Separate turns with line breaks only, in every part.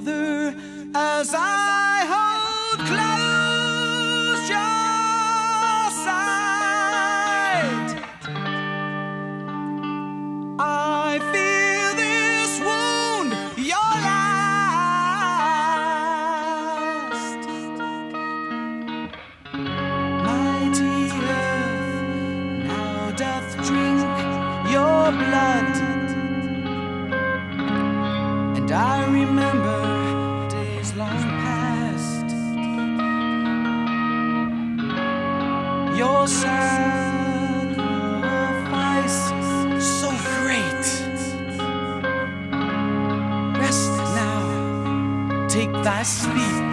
brother, as I hold close your side. I feel this wound, your last. Mighty earth now doth drink your blood, and I remember days long past. Your sacrifice so great. Rest now, take thy sleep,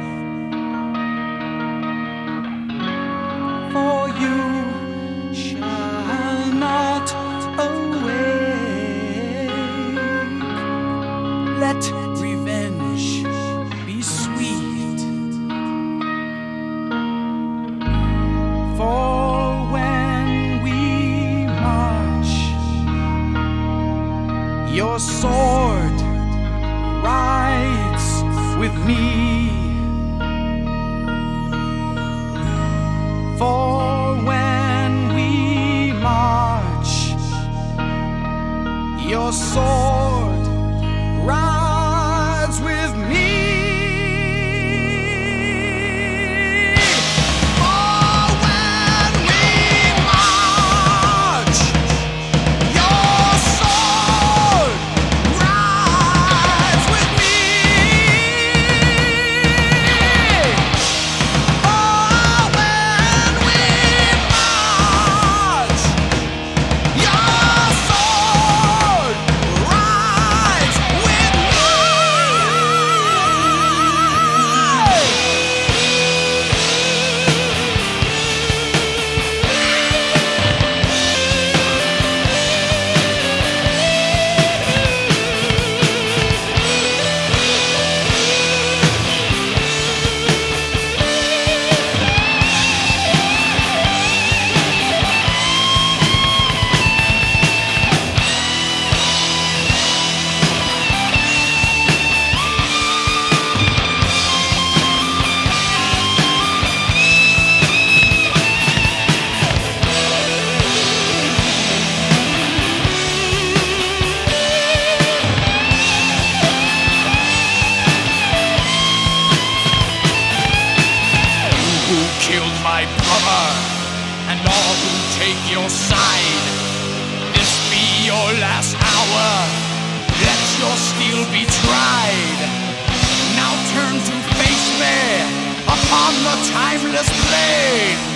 for you shall not awake. Let revenge be sweet, for when we march, your sword rides with me. For when we march, your sword rides with me. For when we march, your sword rides with me. For when we march, your sword rides with me. Who killed my brother, and all who take your side, this be your last hour, let your steel be tried. Now turn to face me upon the timeless blade.